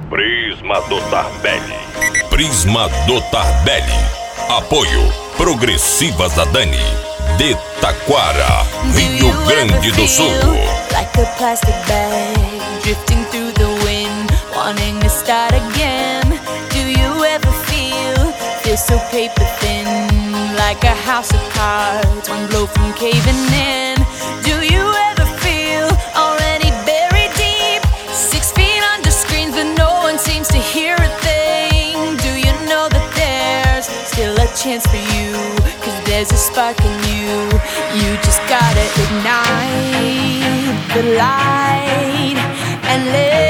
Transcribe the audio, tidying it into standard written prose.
Prisma do Tarbelli. Prisma do Tarbelli. Apoio Progressivas da Dani, de Taquara, Rio Grande do Sul. Like a plastic bag drifting through the wind, wanting to start again. Do you ever feel so paper thin, like a house of cards, one blow from caving in? Do you ever feel already buried deep, 6 feet under screens, but no one seems to hear a thing? Do you know that there's still a chance for you, 'cause there's a spark in you. You just gotta ignite the light and let